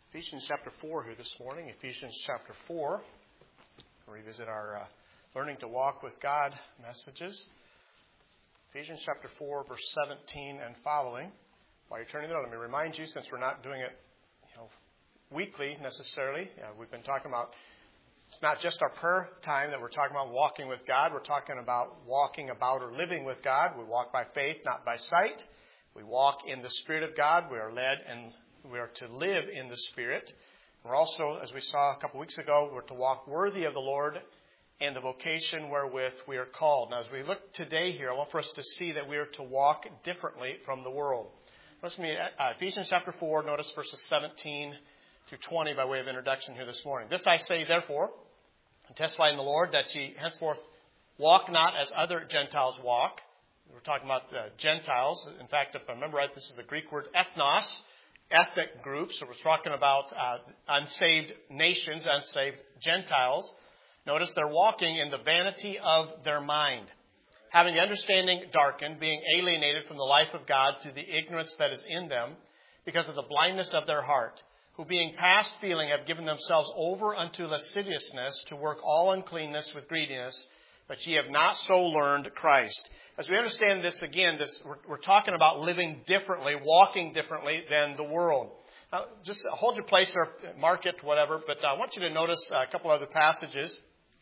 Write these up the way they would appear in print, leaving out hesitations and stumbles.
Ephesians chapter 4 here this morning. Ephesians chapter 4. We'll revisit our Learning to Walk with God messages. Ephesians chapter 4, verse 17 and following. While you're turning there, let me remind you, since we're not doing it weekly necessarily, we've been talking about, it's not just our prayer time that we're talking about walking with God. We're talking about walking about or living with God. We walk by faith, not by sight. We walk in the Spirit of God. We are led and we are to live in the Spirit. We're also, as we saw a couple weeks ago, we're to walk worthy of the Lord and the vocation wherewith we are called. Now, as we look today here, I want for us to see that we are to walk differently from the world. Notice me, Ephesians chapter 4, notice verses 17 through 20 by way of introduction here this morning. This I say, therefore, and testify in the Lord, that ye henceforth walk not as other Gentiles walk. We're talking about Gentiles. In fact, if I remember right, this is the Greek word ethnos, ethnic groups. So we're talking about unsaved nations, unsaved Gentiles. Notice they're walking in the vanity of their mind, having the understanding darkened, being alienated from the life of God through the ignorance that is in them, because of the blindness of their heart, who being past feeling have given themselves over unto lasciviousness, to work all uncleanness with greediness, but ye have not so learned Christ. As we understand this again, we're talking about living differently, walking differently than the world. Now, just hold your place or mark it, whatever, but I want you to notice a couple other passages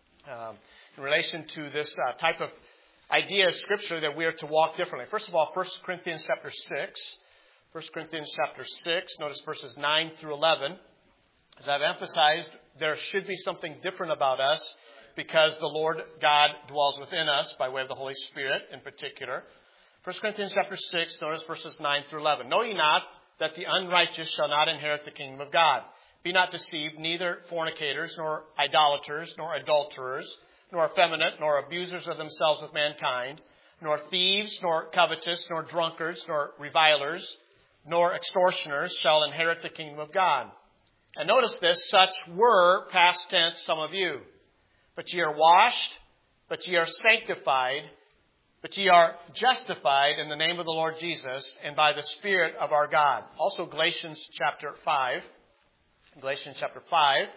in relation to this type of idea of Scripture that we are to walk differently. First of all, 1 Corinthians chapter 6. 1 Corinthians chapter 6, notice verses 9 through 11. As I've emphasized, there should be something different about us, because the Lord God dwells within us by way of the Holy Spirit in particular. 1 Corinthians chapter 6, notice verses 9 through 11. Know ye not that the unrighteous shall not inherit the kingdom of God? Be not deceived, neither fornicators, nor idolaters, nor adulterers, nor effeminate, nor abusers of themselves with mankind, nor thieves, nor covetous, nor drunkards, nor revilers, nor extortioners shall inherit the kingdom of God. And notice this, such were, past tense, some of you. But ye are washed, but ye are sanctified, but ye are justified in the name of the Lord Jesus and by the Spirit of our God. Also Galatians chapter 5. Galatians chapter 5.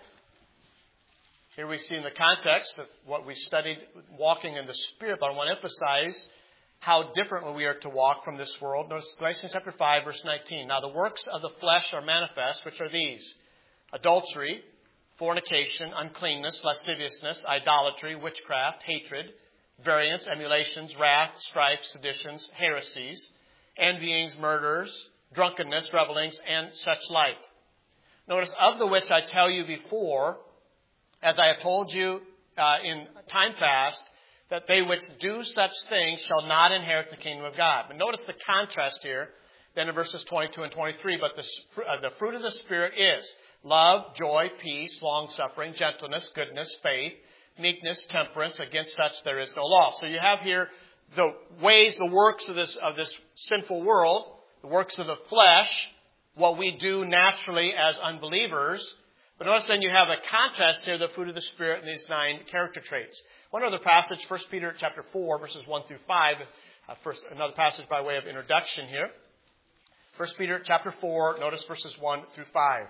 Here we see in the context of what we studied, walking in the Spirit, but I want to emphasize how differently we are to walk from this world. Notice Galatians chapter 5, verse 19. Now the works of the flesh are manifest, which are these: adultery, fornication, uncleanness, lasciviousness, idolatry, witchcraft, hatred, variance, emulations, wrath, strife, seditions, heresies, envyings, murders, drunkenness, revelings, and such like. Notice, of the which I tell you before, as I have told you in time past, that they which do such things shall not inherit the kingdom of God. But notice the contrast here, then in verses 22 and 23. But the fruit of the Spirit is love, joy, peace, long-suffering, gentleness, goodness, faith, meekness, temperance. Against such there is no law. So you have here the ways, the works of this sinful world, the works of the flesh, what we do naturally as unbelievers. But notice then you have a contrast here, the fruit of the Spirit, and these 9 character traits. One other passage, 1 Peter chapter 4, verses 1 through 5. First, another passage by way of introduction here. 1 Peter chapter 4, notice verses 1 through 5.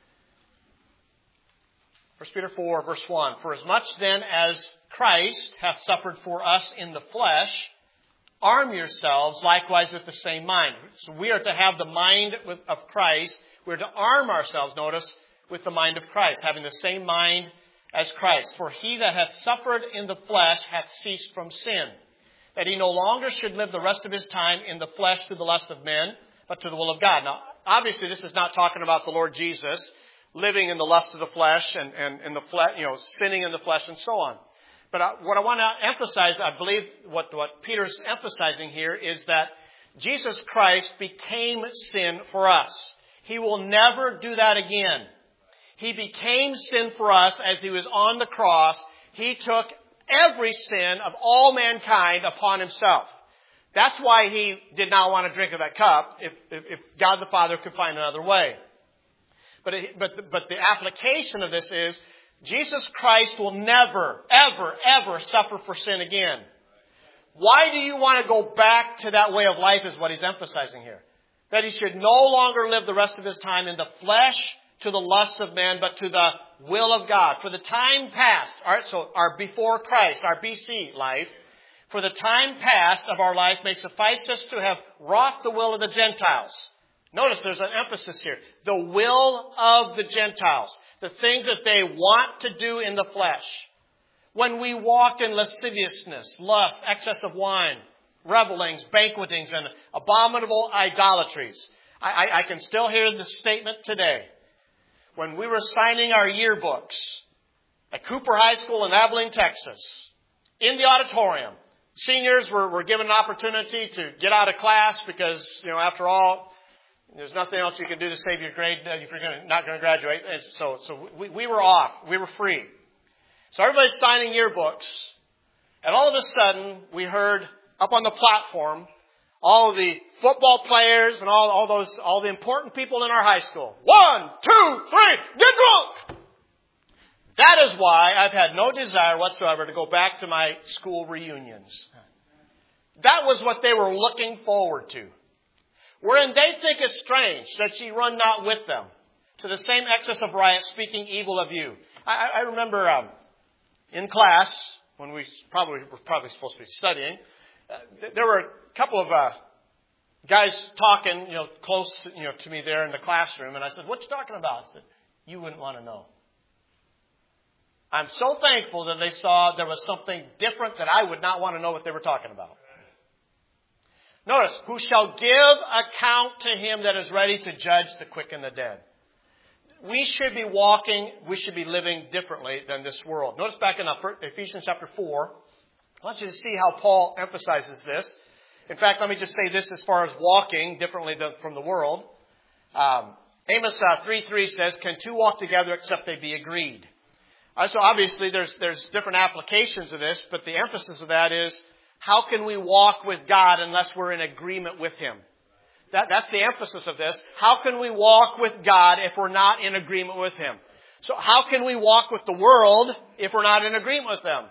1 Peter 4, verse 1. For as much then as Christ hath suffered for us in the flesh, arm yourselves likewise with the same mind. So we are to have the mind of Christ. We are to arm ourselves, notice, with the mind of Christ, having the same mind as Christ. For he that hath suffered in the flesh hath ceased from sin, that he no longer should live the rest of his time in the flesh to the lust of men, but to the will of God. Now, obviously, this is not talking about the Lord Jesus living in the lust of the flesh and in the flesh, sinning in the flesh and so on. But what I want to emphasize, I believe what Peter's emphasizing here is that Jesus Christ became sin for us. He will never do that again. He became sin for us as he was on the cross. He took every sin of all mankind upon himself. That's why he did not want to drink of that cup if God the Father could find another way. But the application of this is Jesus Christ will never, ever, ever suffer for sin again. Why do you want to go back to that way of life is what he's emphasizing here. That he should no longer live the rest of his time in the flesh to the lusts of men, but to the will of God. For the time past, all right, so our before Christ, our BC life, for the time past of our life may suffice us to have wrought the will of the Gentiles. Notice there's an emphasis here. The will of the Gentiles. The things that they want to do in the flesh. When we walked in lasciviousness, lust, excess of wine, revelings, banquetings, and abominable idolatries. I can still hear the statement today. When we were signing our yearbooks at Cooper High School in Abilene, Texas, in the auditorium, seniors were given an opportunity to get out of class because, after all, there's nothing else you can do to save your grade if you're not going to graduate. And so we were off. We were free. So everybody's signing yearbooks. And all of a sudden, we heard up on the platform all of the football players and all the important people in our high school. 1, 2, 3, get drunk! That is why I've had no desire whatsoever to go back to my school reunions. That was what they were looking forward to. Wherein they think it strange that ye run not with them, to the same excess of riot, speaking evil of you. I remember in class, when we were probably supposed to be studying, there were a couple of guys talking, close, to me there in the classroom, and I said, "What you talking about?" I said, "You wouldn't want to know." I'm so thankful that they saw there was something different that I would not want to know what they were talking about. Notice, who shall give account to him that is ready to judge the quick and the dead. We should be living differently than this world. Notice back in Ephesians chapter 4, I want you to see how Paul emphasizes this. In fact, let me just say this as far as walking differently from the world. Amos 3:3 says, "Can two walk together except they be agreed?" So obviously there's different applications of this, but the emphasis of that is, how can we walk with God unless we're in agreement with Him? That's the emphasis of this. How can we walk with God if we're not in agreement with Him? So how can we walk with the world if we're not in agreement with them?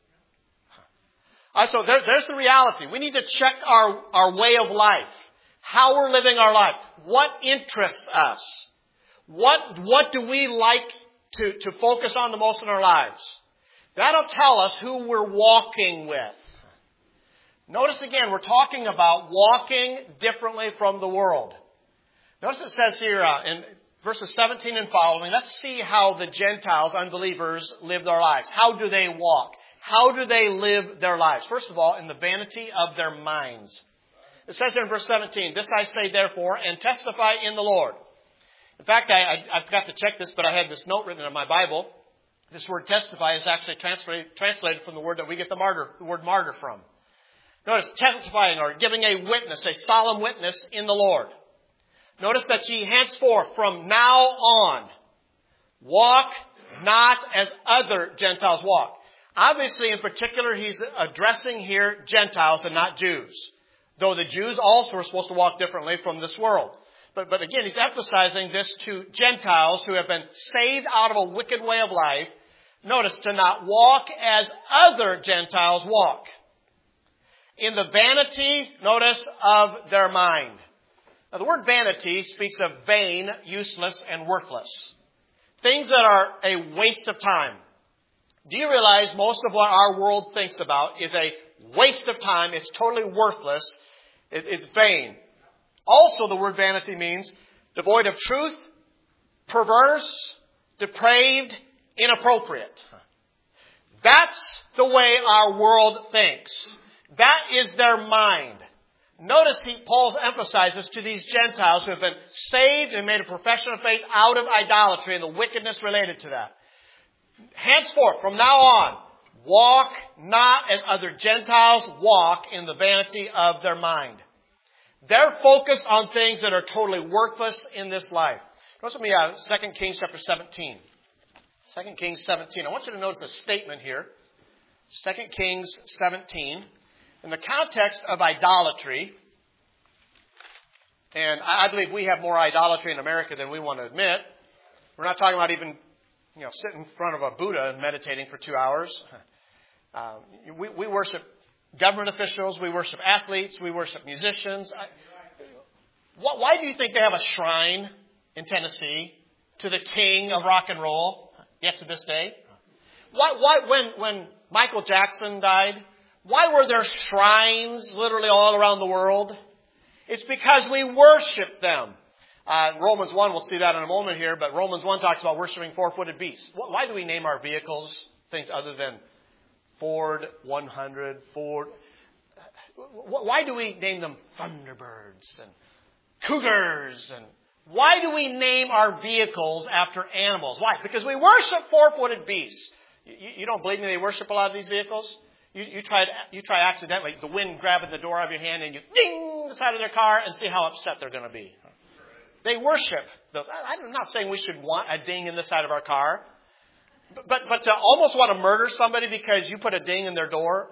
So there's the reality. We need to check our way of life. How we're living our life. What interests us? What do we like to focus on the most in our lives? That'll tell us who we're walking with. Notice again, we're talking about walking differently from the world. Notice it says here in verses 17 and following, let's see how the Gentiles, unbelievers, live their lives. How do they walk? How do they live their lives? First of all, in the vanity of their minds. It says here in verse 17, "This I say therefore, and testify in the Lord." In fact, I forgot to check this, but I had this note written in my Bible. This word testify is actually translated from the word that we get the word martyr from. Notice testifying or giving a witness, a solemn witness in the Lord. Notice that ye henceforth from now on walk not as other Gentiles walk. Obviously, in particular, he's addressing here Gentiles and not Jews. Though the Jews also are supposed to walk differently from this world. But again, he's emphasizing this to Gentiles who have been saved out of a wicked way of life. Notice, to not walk as other Gentiles walk. In the vanity, notice, of their mind. Now, the word vanity speaks of vain, useless, and worthless. Things that are a waste of time. Do you realize most of what our world thinks about is a waste of time? It's totally worthless. It's vain. Also, the word vanity means devoid of truth, perverse, depraved, inappropriate. That's the way our world thinks. That is their mind. Notice Paul emphasizes to these Gentiles who have been saved and made a profession of faith out of idolatry and the wickedness related to that. Henceforth, from now on, walk not as other Gentiles walk in the vanity of their mind. They're focused on things that are totally worthless in this life. Notice with me 2 Kings chapter 17. 2 Kings 17. I want you to notice a statement here. 2 Kings 17. In the context of idolatry, and I believe we have more idolatry in America than we want to admit. We're not talking about even, sitting in front of a Buddha and meditating for 2 hours. We worship government officials. We worship athletes. We worship musicians. Why do you think they have a shrine in Tennessee to the king of rock and roll, yet to this day? Why when Michael Jackson died, why were there shrines literally all around the world? It's because we worship them. Romans 1, we'll see that in a moment here, but Romans 1 talks about worshiping four-footed beasts. Why do we name our vehicles things other than Ford 100, Ford? Why do we name them Thunderbirds and Cougars? And why do we name our vehicles after animals? Why? Because we worship four-footed beasts. You don't believe me? They worship a lot of these vehicles. You try accidentally, the wind grabbing the door out of your hand, and you ding the side of their car, and see how upset they're going to be. They worship those. I'm not saying we should want a ding in the side of our car, but to almost want to murder somebody because you put a ding in their door.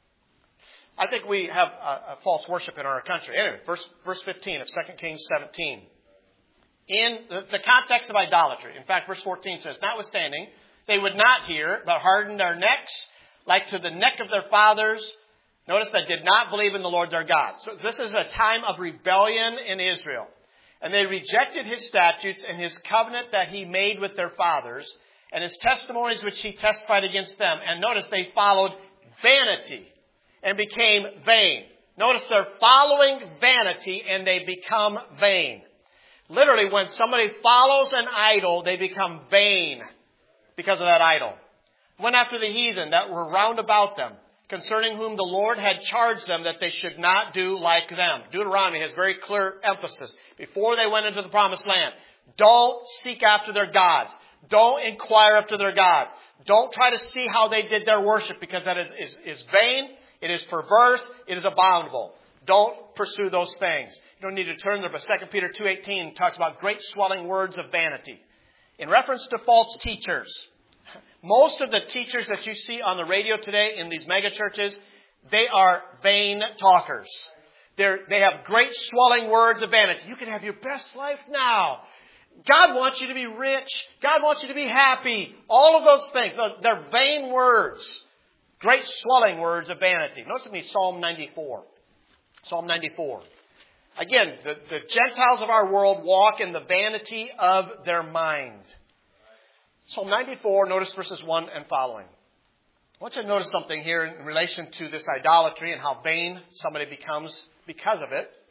I think we have a false worship in our country. Anyway, verse 15 of 2 Kings 17. In the context of idolatry. In fact, verse 14 says, notwithstanding, they would not hear, but hardened their necks, like to the neck of their fathers. Notice they did not believe in the Lord their God. So this is a time of rebellion in Israel. And they rejected his statutes and his covenant that he made with their fathers, and his testimonies which he testified against them. And notice they followed vanity and became vain. Notice they're following vanity and they become vain. Literally, when somebody follows an idol, they become vain because of that idol. Went after the heathen that were round about them, concerning whom the Lord had charged them that they should not do like them. Deuteronomy has very clear emphasis. Before they went into the promised land, don't seek after their gods. Don't inquire after their gods. Don't try to see how they did their worship, because that is vain, it is perverse, it is abominable. Don't pursue those things. You don't need to turn there, but 2 Peter 2:18 talks about great swelling words of vanity. In reference to false teachers, most of the teachers that you see on the radio today in these mega churches, they are vain talkers. They have great swelling words of vanity. You can have your best life now. God wants you to be rich. God wants you to be happy. All of those things. They're vain words. Great swelling words of vanity. Notice with me Psalm 94. Psalm 94. Again, the Gentiles of our world walk in the vanity of their mind. Psalm 94, notice verses 1 and following. I want you to notice something here in relation to this idolatry and how vain somebody becomes because of it.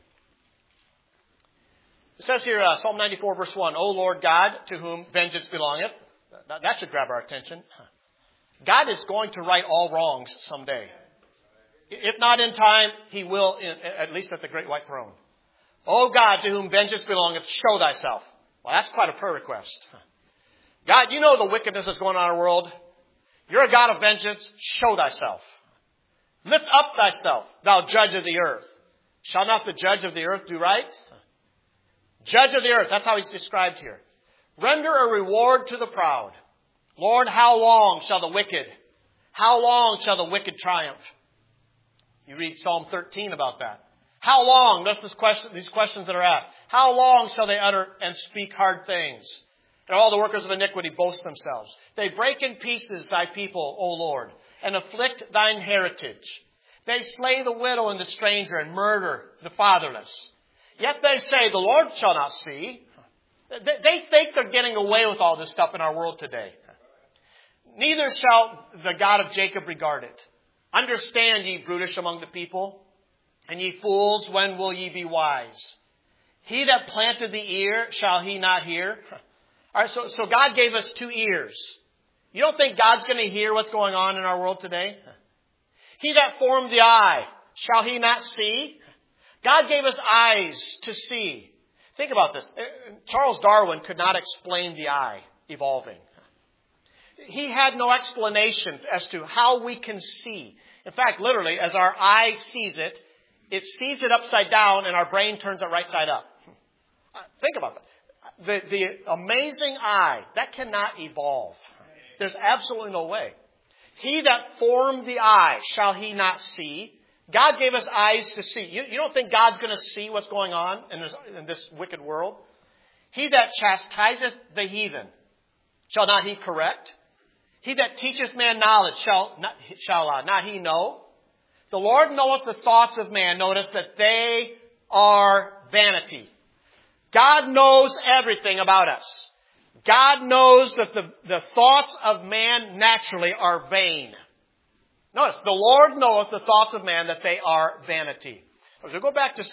It says here, Psalm 94, verse 1, O Lord God, to whom vengeance belongeth. That should grab our attention. God is going to right all wrongs someday. If not in time, he will, at least at the great white throne. O God, to whom vengeance belongeth, show thyself. Well, that's quite a prayer request. God, you know the wickedness that's going on in our world. You're a God of vengeance. Show thyself. Lift up thyself, thou judge of the earth. Shall not the judge of the earth do right? Judge of the earth. That's how he's described here. Render a reward to the proud. Lord, how long shall the wicked triumph? You read Psalm 13 about that. How long? That's these questions that are asked. How long shall they utter and speak hard things? And all the workers of iniquity boast themselves. They break in pieces thy people, O Lord, and afflict thine heritage. They slay the widow and the stranger and murder the fatherless. Yet they say, the Lord shall not see. They think they're getting away with all this stuff in our world today. Neither shall the God of Jacob regard it. Understand, ye brutish among the people, and ye fools, when will ye be wise? He that planted the ear, shall he not hear? All right, so God gave us 2 ears. You don't think God's going to hear what's going on in our world today? He that formed the eye, shall he not see? God gave us eyes to see. Think about this. Charles Darwin could not explain the eye evolving. He had no explanation as to how we can see. In fact, literally, as our eye sees it sees it upside down and our brain turns it right side up. Think about that. The amazing eye, that cannot evolve. There's absolutely no way. He that formed the eye, shall he not see? God gave us eyes to see. You don't think God's going to see what's going on in this wicked world? He that chastiseth the heathen, shall not he correct? He that teacheth man knowledge, shall not he know? The Lord knoweth the thoughts of man. Notice that they are vanity. God knows everything about us. God knows that the thoughts of man naturally are vain. Notice, the Lord knoweth the thoughts of man, that they are vanity. As we go back to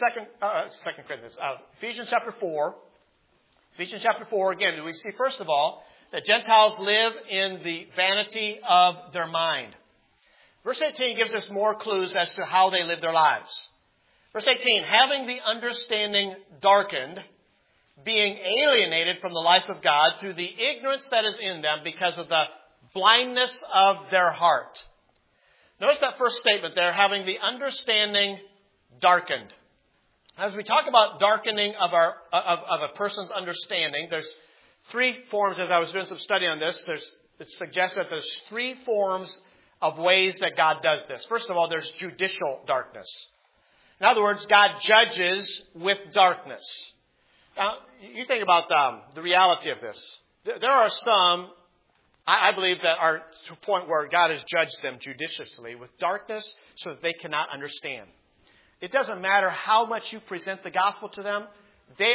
Ephesians chapter 4. Ephesians chapter 4, again, we see, first of all, that Gentiles live in the vanity of their mind. Verse 18 gives us more clues as to how they live their lives. Verse 18, having the understanding darkened, being alienated from the life of God through the ignorance that is in them because of the blindness of their heart. Notice that first statement there, having the understanding darkened. As we talk about darkening of a person's understanding, there's three forms. As I was doing some study on this, it suggests that there's three forms of ways that God does this. First of all, there's judicial darkness. In other words, God judges with darkness. Now, you think about the reality of this. There are some, I believe, that are to a point where God has judged them judiciously with darkness so that they cannot understand. It doesn't matter how much you present the gospel to them. They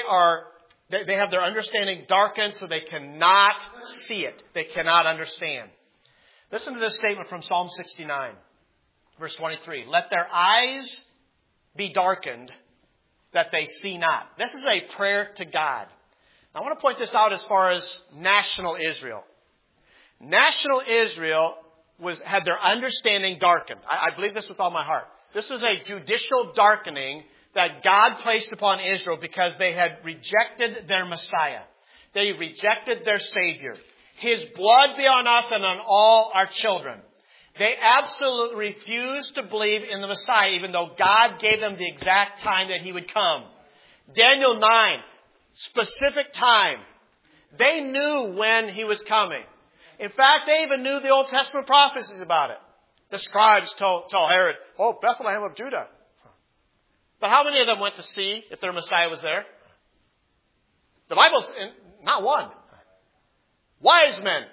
have their understanding darkened so they cannot see it. They cannot understand. Listen to this statement from Psalm 69, verse 23. Let their eyes be darkened that they see not. This is a prayer to God. I want to point this out as far as national Israel. National Israel had their understanding darkened. I believe this with all my heart. This was a judicial darkening that God placed upon Israel because they had rejected their Messiah. They rejected their Savior. His blood be on us and on all our children. They absolutely refused to believe in the Messiah, even though God gave them the exact time that He would come. Daniel 9, specific time. They knew when He was coming. In fact, they even knew the Old Testament prophecies about it. The scribes told Herod, oh, Bethlehem of Judah. But how many of them went to see if their Messiah was there? The Bible's not one. Wise men,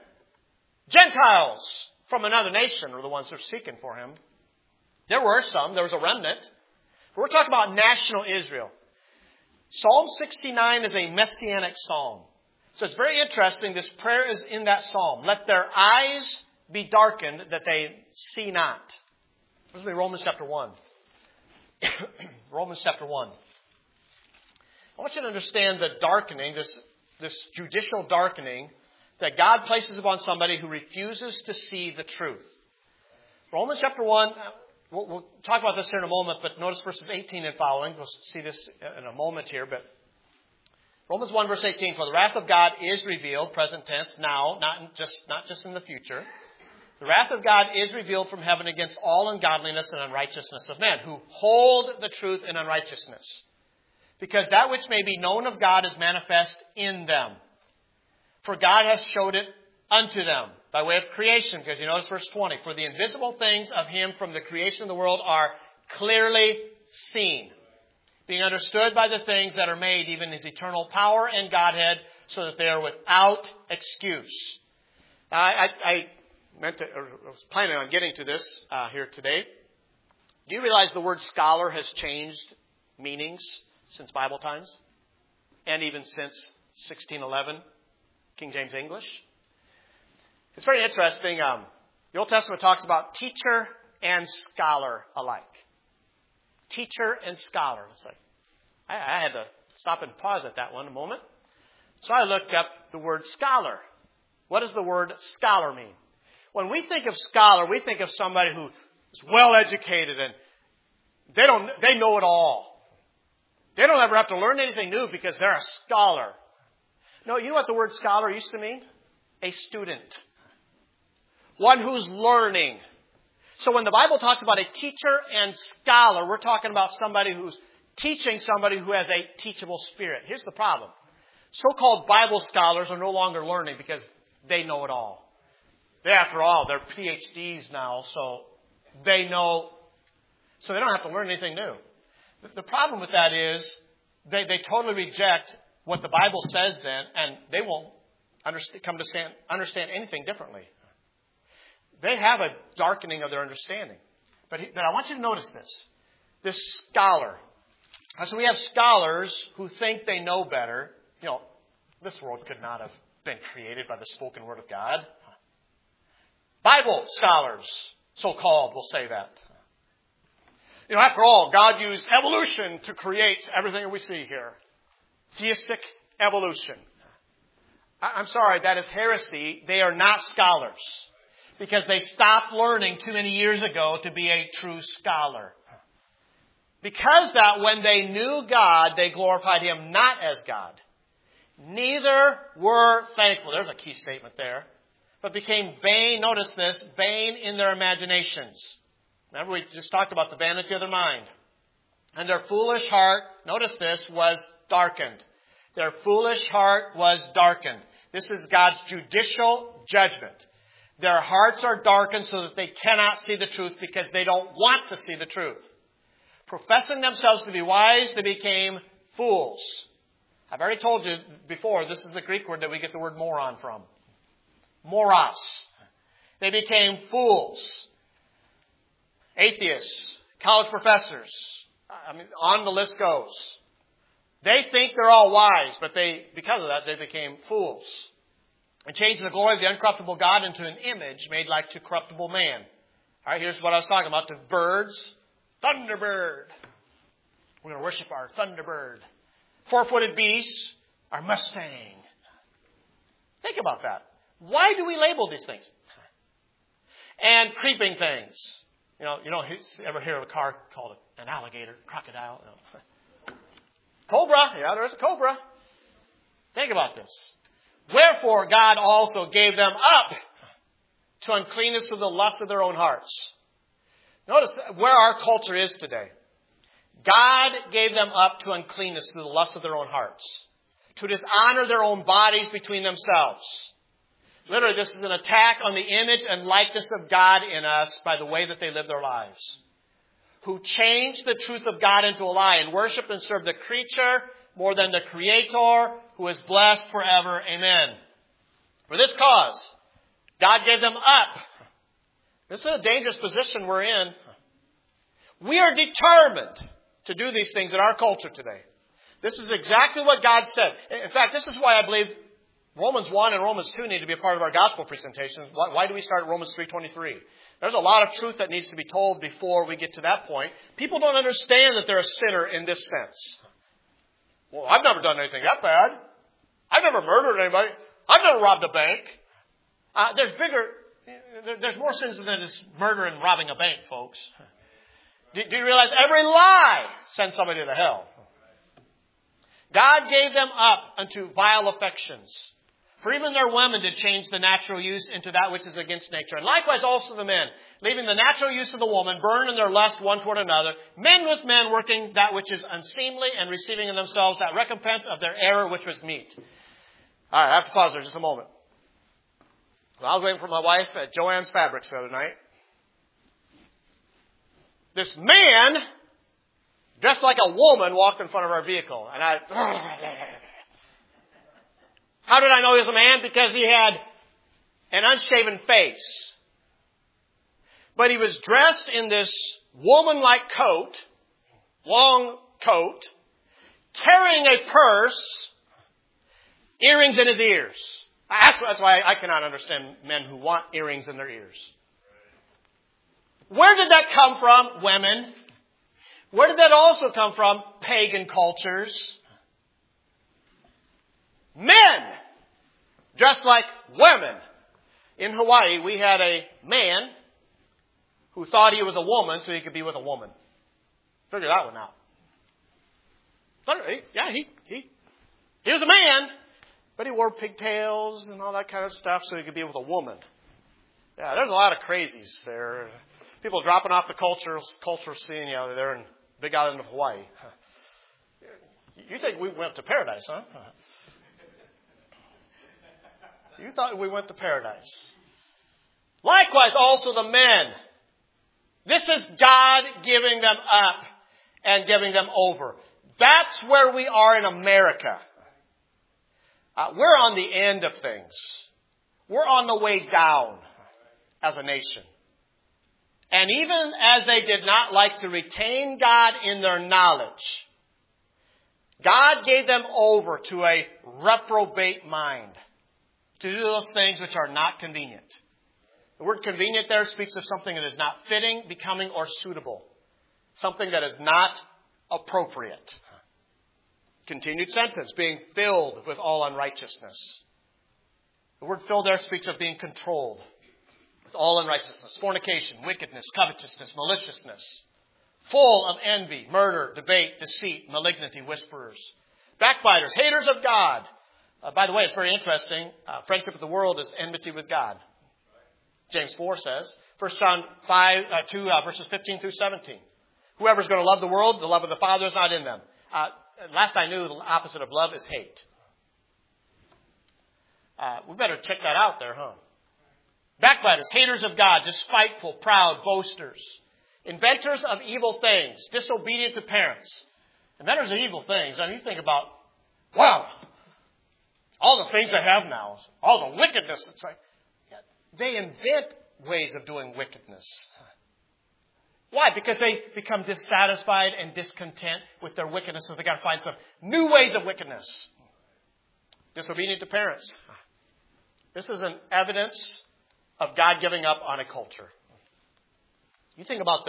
Gentiles from another nation are the ones that are seeking for Him. There were some. There was a remnant. But we're talking about national Israel. Psalm 69 is a messianic psalm. So it's very interesting. This prayer is in that psalm. Let their eyes be darkened that they see not. This will be Romans chapter 1. Romans chapter 1. I want you to understand the darkening, this judicial darkening that God places upon somebody who refuses to see the truth. Romans chapter 1, we'll talk about this here in a moment, but notice verses 18 and following. We'll see this in a moment here, but Romans 1 verse 18, for the wrath of God is revealed, present tense, now, not just in the future. The wrath of God is revealed from heaven against all ungodliness and unrighteousness of men, who hold the truth in unrighteousness. Because that which may be known of God is manifest in them. For God hath showed it unto them by way of creation. Because you notice verse 20, for the invisible things of Him from the creation of the world are clearly seen, being understood by the things that are made, even His eternal power and Godhead, so that they are without excuse. I was planning on getting to this here today. Do you realize the word scholar has changed meanings since Bible times? And even since 1611, King James English? It's very interesting. The Old Testament talks about teacher and scholar alike. Teacher and scholar. It's like, I had to stop and pause at that one a moment. So I looked up the word scholar. What does the word scholar mean? When we think of scholar, we think of somebody who is well educated and they know it all. They don't ever have to learn anything new because they're a scholar. No, you know what the word scholar used to mean? A student. One who's learning. So when the Bible talks about a teacher and scholar, we're talking about somebody who's teaching somebody who has a teachable spirit. Here's the problem. So-called Bible scholars are no longer learning because they know it all. After all, they're PhDs now, so they know, so they don't have to learn anything new. The problem with that is they totally reject what the Bible says then, and they won't understand anything differently. They have a darkening of their understanding. But I want you to notice this. This scholar. So we have scholars who think they know better. You know, this world could not have been created by the spoken word of God. Bible scholars, so-called, will say that. After all, God used evolution to create everything that we see here. Theistic evolution. I'm sorry, that is heresy. They are not scholars. Because they stopped learning too many years ago to be a true scholar. Because that when they knew God, they glorified Him not as God. Neither were thankful. There's a key statement there. But became vain, notice this, vain in their imaginations. Remember, we just talked about the vanity of their mind. And their foolish heart, notice this, was darkened. Their foolish heart was darkened. This is God's judicial judgment. Their hearts are darkened so that they cannot see the truth because they don't want to see the truth. Professing themselves to be wise, they became fools. I've already told you before, this is the Greek word that we get the word moron from. Moros. They became fools. Atheists, college professors, on the list goes. They think they're all wise, but because of that, they became fools. And changed the glory of the uncorruptible God into an image made like to corruptible man. All right, here's what I was talking about. The birds, Thunderbird. We're going to worship our Thunderbird. Four-footed beasts, our Mustang. Think about that. Why do we label these things? And creeping things. You ever hear of a car called an alligator, crocodile? Cobra. Yeah, there's a cobra. Think about this. Wherefore God also gave them up to uncleanness through the lust of their own hearts. Notice where our culture is today. God gave them up to uncleanness through the lust of their own hearts. To dishonor their own bodies between themselves. Literally, this is an attack on the image and likeness of God in us by the way that they live their lives. Who changed the truth of God into a lie and worship and serve the creature more than the Creator, who is blessed forever. Amen. For this cause, God gave them up. This is a dangerous position we're in. We are determined to do these things in our culture today. This is exactly what God says. In fact, this is why I believe Romans 1 and Romans 2 need to be a part of our gospel presentation. Why do we start at Romans 3:23? There's a lot of truth that needs to be told before we get to that point. People don't understand that they're a sinner in this sense. Well, I've never done anything that bad. I've never murdered anybody. I've never robbed a bank. There's more sins than just murder and robbing a bank, folks. Do you realize every lie sends somebody to hell? God gave them up unto vile affections. For even their women did change the natural use into that which is against nature. And likewise also the men, leaving the natural use of the woman, burn in their lust one toward another, men with men working that which is unseemly, and receiving in themselves that recompense of their error which was meet. All right, I have to pause there just a moment. Well, I was waiting for my wife at Joann's Fabrics the other night. This man, dressed like a woman, walked in front of our vehicle. And how did I know he was a man? Because he had an unshaven face. But he was dressed in this woman-like coat, long coat, carrying a purse, earrings in his ears. That's why I cannot understand men who want earrings in their ears. Where did that come from? Women. Where did that also come from? Pagan cultures. Men dressed like women. In Hawaii, we had a man who thought he was a woman so he could be with a woman. Figure that one out. Yeah, he was a man, but he wore pigtails and all that kind of stuff so he could be with a woman. Yeah, there's a lot of crazies there. People dropping off the cultural scene there in Big Island of Hawaii. You think we went to paradise, huh? You thought we went to paradise. Likewise, also the men. This is God giving them up and giving them over. That's where we are in America. We're on the end of things. We're on the way down as a nation. And even as they did not like to retain God in their knowledge, God gave them over to a reprobate mind. to do those things which are not convenient. The word convenient there speaks of something that is not fitting, becoming, or suitable. Something that is not appropriate. Continued sentence, being filled with all unrighteousness. The word filled there speaks of being controlled with all unrighteousness, fornication, wickedness, covetousness, maliciousness, full of envy, murder, debate, deceit, malignity, whisperers, backbiters, haters of God. By the way, it's very interesting. Friendship with the world is enmity with God. James 4 says, 1 John 2, verses 15 through 17. Whoever's going to love the world, the love of the Father is not in them. Last I knew, the opposite of love is hate. We better check that out there, huh? Backbiters, haters of God, despiteful, proud, boasters, inventors of evil things, disobedient to parents. Inventors of evil things. I mean, you think about, wow, all the things they have now, all the wickedness. It's like, they invent ways of doing wickedness. Why? Because they become dissatisfied and discontent with their wickedness, so they've got to find some new ways of wickedness. Disobedient to parents. This is an evidence of God giving up on a culture. You think about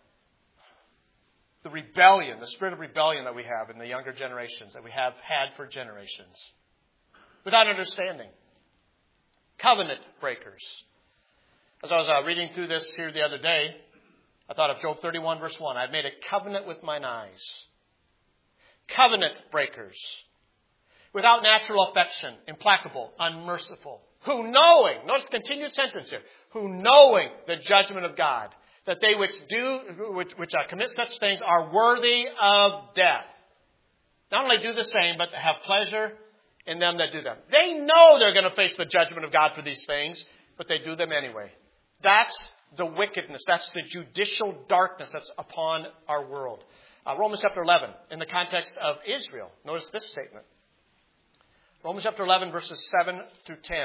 the rebellion, the spirit of rebellion that we have in the younger generations, that we have had for generations. Without understanding. Covenant breakers. As I was reading through this here the other day, I thought of Job 31, verse 1. I've made a covenant with mine eyes. Covenant breakers. Without natural affection, implacable, unmerciful. Who knowing, notice continued sentence here, who knowing the judgment of God, that they which commit such things are worthy of death. Not only do the same, but have pleasure in them that do them. They know they're going to face the judgment of God for these things, but they do them anyway. That's the wickedness. That's the judicial darkness that's upon our world. Romans chapter 11, in the context of Israel. Notice this statement. Romans chapter 11, verses 7 through 10.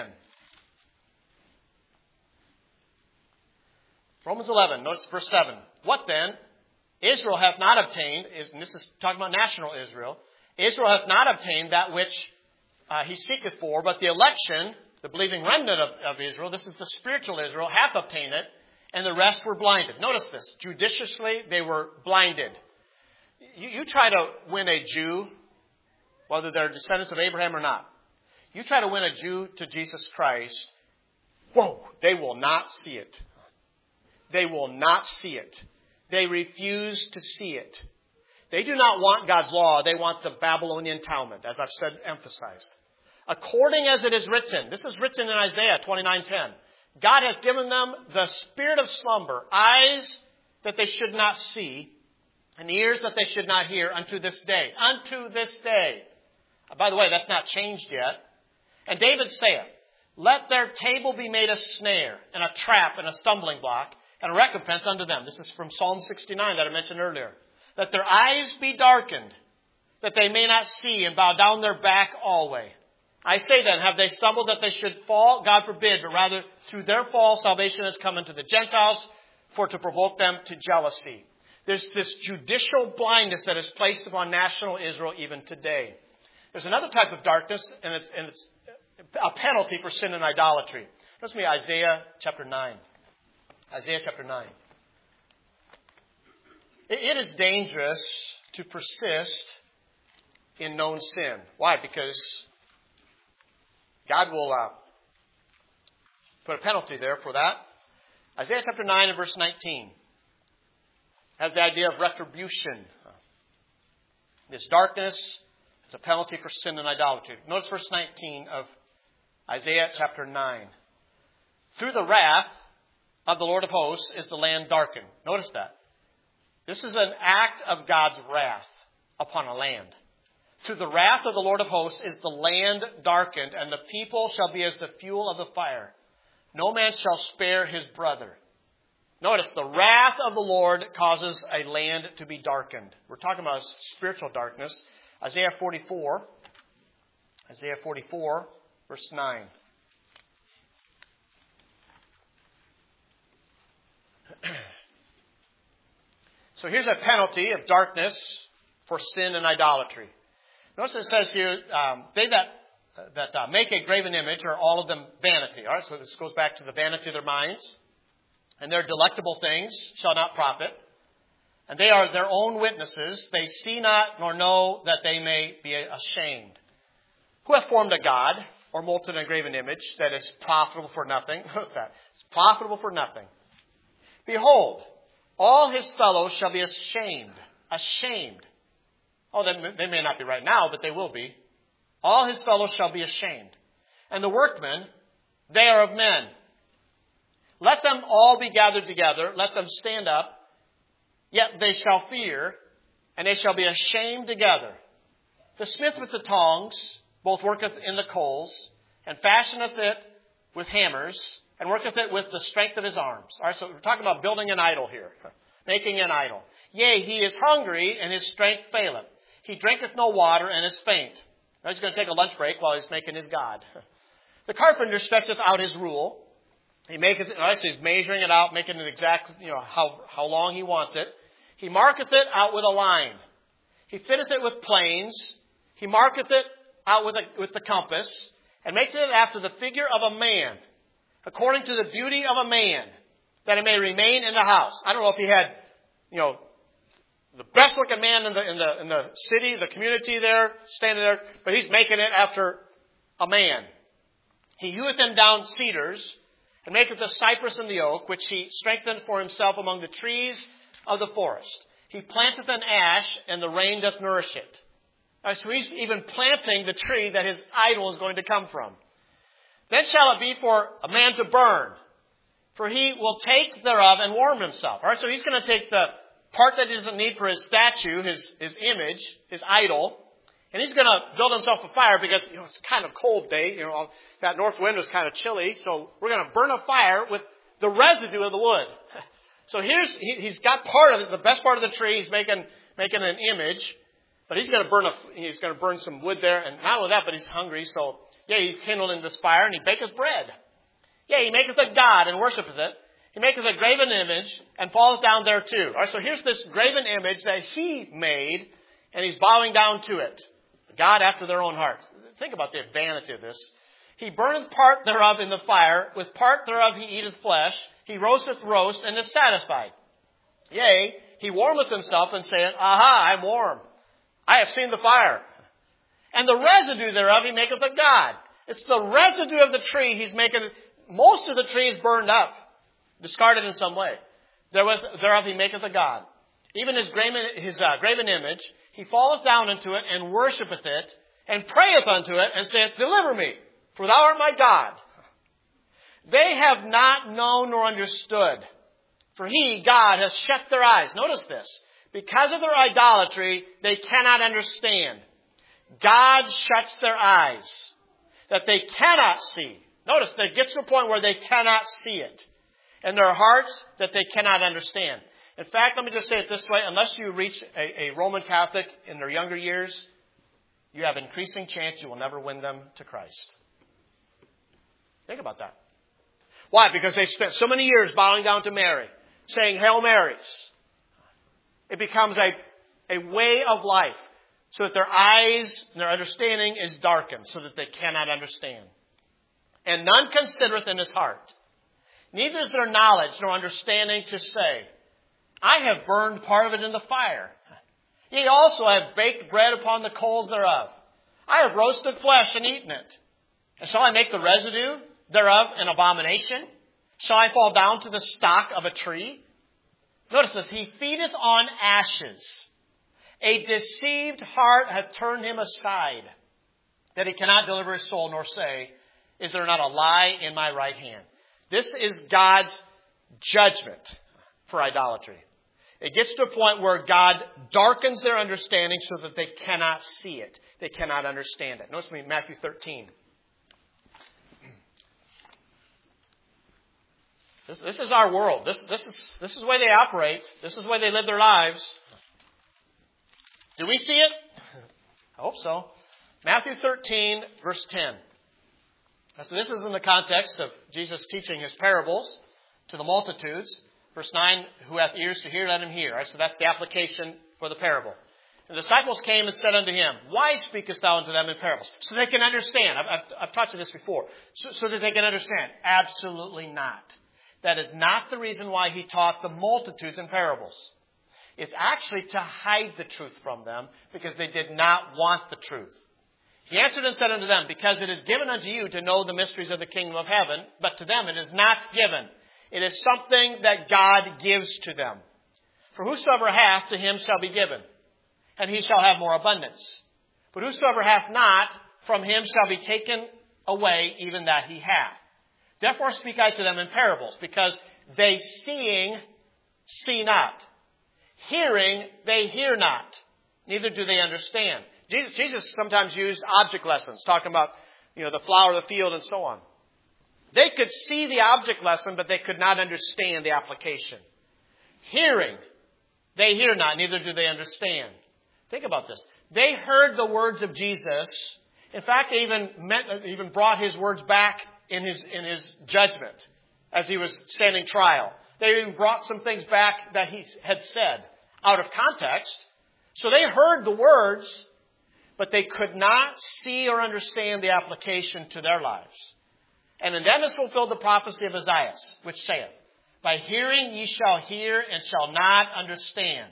Romans 11, notice verse 7. What then? Israel hath not obtained, and this is talking about national Israel. Israel hath not obtained that which he seeketh for, but the election, the believing remnant of Israel, this is the spiritual Israel, hath obtained it, and the rest were blinded. Notice this. Judiciously, they were blinded. You try to win a Jew, whether they're descendants of Abraham or not. You try to win a Jew to Jesus Christ, whoa, they will not see it. They will not see it. They refuse to see it. They do not want God's law. They want the Babylonian Talmud, as I've said, emphasized. According as it is written, this is written in Isaiah 29:10. God hath given them the spirit of slumber, eyes that they should not see, and ears that they should not hear unto this day. Unto this day. By the way, that's not changed yet. And David saith, let their table be made a snare, and a trap, and a stumbling block, and a recompense unto them. This is from Psalm 69 that I mentioned earlier. Let their eyes be darkened, that they may not see, and bow down their back always. I say then, have they stumbled that they should fall? God forbid, but rather through their fall salvation has come unto the Gentiles, for to provoke them to jealousy. There's this judicial blindness that is placed upon national Israel even today. There's another type of darkness, and it's a penalty for sin and idolatry. Listen to me, Isaiah chapter 9. Isaiah chapter 9. It is dangerous to persist in known sin. Why? Because God will put a penalty there for that. Isaiah chapter 9 and verse 19 has the idea of retribution. This darkness is a penalty for sin and idolatry. Notice verse 19 of Isaiah chapter 9. Through the wrath of the Lord of hosts is the land darkened. Notice that. This is an act of God's wrath upon a land. Through the wrath of the Lord of hosts is the land darkened, and the people shall be as the fuel of the fire. No man shall spare his brother. Notice, the wrath of the Lord causes a land to be darkened. We're talking about spiritual darkness. Isaiah 44, verse 9. So here's a penalty of darkness for sin and idolatry. Notice it says here, they that make a graven image are all of them vanity. All right, so this goes back to the vanity of their minds. And their delectable things shall not profit. And they are their own witnesses. They see not nor know that they may be ashamed. Who hath formed a god or molten a graven image that is profitable for nothing? What's that? It's profitable for nothing. Behold, all his fellows shall be ashamed. Ashamed. Oh, they may not be right now, but they will be. All his fellows shall be ashamed. And the workmen, they are of men. Let them all be gathered together. Let them stand up. Yet they shall fear, and they shall be ashamed together. The smith with the tongs both worketh in the coals, and fashioneth it with hammers, and worketh it with the strength of his arms. All right, so we're talking about building an idol here. Making an idol. Yea, he is hungry, and his strength faileth. He drinketh no water, and is faint. Now he's going to take a lunch break while he's making his god. The carpenter stretcheth out his rule. He maketh it, all right, so he's measuring it out, making it exact, how long he wants it. He marketh it out with a line. He fitteth it with planes. He marketh it out with the compass, and maketh it after the figure of a man, according to the beauty of a man, that it may remain in the house. I don't know if he had, the best looking man in the city, the community there, standing there, but he's making it after a man. He heweth them down cedars, and maketh the cypress and the oak, which he strengthened for himself among the trees of the forest. He planteth an ash, and the rain doth nourish it. All right, so he's even planting the tree that his idol is going to come from. Then shall it be for a man to burn, for he will take thereof and warm himself. All right, so he's going to take the part that he doesn't need for his statue, his image, his idol, and he's going to build himself a fire because, it's kind of cold day. That north wind was kind of chilly, so we're going to burn a fire with the residue of the wood. So he's got part of it, the best part of the tree. He's making an image, but he's going to burn some wood there, and not only that, but he's hungry. So he kindled in this fire, and he baketh bread. He maketh a god and worshipeth it. He maketh a graven image and falleth down there too. All right, so here's this graven image that he made, and he's bowing down to it. God after their own hearts. Think about the vanity of this. He burneth part thereof in the fire. With part thereof he eateth flesh. He roasteth roast and is satisfied. Yea, he warmeth himself and saith, Aha, I'm warm. I have seen the fire. And the residue thereof he maketh a god. It's the residue of the tree he's making. Most of the tree is burned up, discarded in some way. Thereof he maketh a god. Even his graven image, he falleth down into it and worshipeth it, and prayeth unto it, and saith, Deliver me, for thou art my God. They have not known nor understood, for he, God, has shut their eyes. Notice this. Because of their idolatry, they cannot understand. God shuts their eyes, that they cannot see. Notice, it gets to a point where they cannot see it. And their hearts, that they cannot understand. In fact, let me just say it this way. Unless you reach a Roman Catholic in their younger years, you have an increasing chance you will never win them to Christ. Think about that. Why? Because they've spent so many years bowing down to Mary, saying Hail Marys. It becomes a way of life, so that their eyes and their understanding is darkened, so that they cannot understand. And none considereth in his heart. Neither is there knowledge nor understanding to say, I have burned part of it in the fire. Ye also have baked bread upon the coals thereof. I have roasted flesh and eaten it. And shall I make the residue thereof an abomination? Shall I fall down to the stock of a tree? Notice this. He feedeth on ashes. A deceived heart hath turned him aside, that he cannot deliver his soul, nor say, Is there not a lie in my right hand? This is God's judgment for idolatry. It gets to a point where God darkens their understanding so that they cannot see it. They cannot understand it. Notice me Matthew 13. This is our world. This is the way they operate. This is the way they live their lives. Do we see it? I hope so. Matthew 13, verse 10. So this is in the context of Jesus teaching his parables to the multitudes. Verse 9, who hath ears to hear, let him hear. Right, so that's the application for the parable. And the disciples came and said unto him, Why speakest thou unto them in parables? So they can understand. I've taught you this before. So that they can understand. Absolutely not. That is not the reason why he taught the multitudes in parables. It's actually to hide the truth from them because they did not want the truth. He answered and said unto them, Because it is given unto you to know the mysteries of the kingdom of heaven, but to them it is not given. It is something that God gives to them. For whosoever hath, to him shall be given, and he shall have more abundance. But whosoever hath not, from him shall be taken away even that he hath. Therefore speak I to them in parables, because they seeing, see not. Hearing, they hear not. Neither do they understand. Jesus sometimes used object lessons, talking about, the flower of the field and so on. They could see the object lesson, but they could not understand the application. Hearing, they hear not, neither do they understand. Think about this. They heard the words of Jesus. In fact, they even brought his words back in his judgment as he was standing trial. They even brought some things back that he had said out of context. So they heard the words, but they could not see or understand the application to their lives. And in them is fulfilled the prophecy of Isaiah, which saith, By hearing ye shall hear and shall not understand.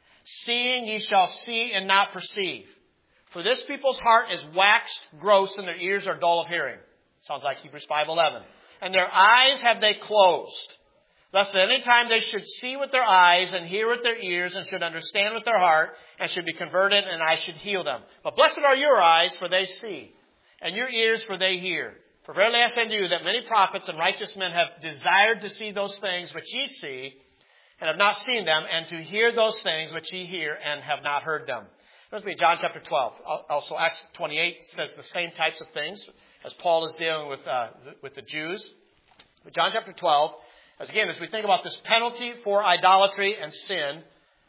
Seeing ye shall see and not perceive. For this people's heart is waxed gross, and their ears are dull of hearing. Sounds like Hebrews 5:11. And their eyes have they closed, lest at any time they should see with their eyes, and hear with their ears, and should understand with their heart, and should be converted, and I should heal them. But blessed are your eyes, for they see, and your ears, for they hear. For verily I say unto you, that many prophets and righteous men have desired to see those things which ye see, and have not seen them, and to hear those things which ye hear, and have not heard them. Let's read John chapter 12. Also, Acts 28 says the same types of things as Paul is dealing with the Jews. But John chapter 12, as we think about this penalty for idolatry and sin,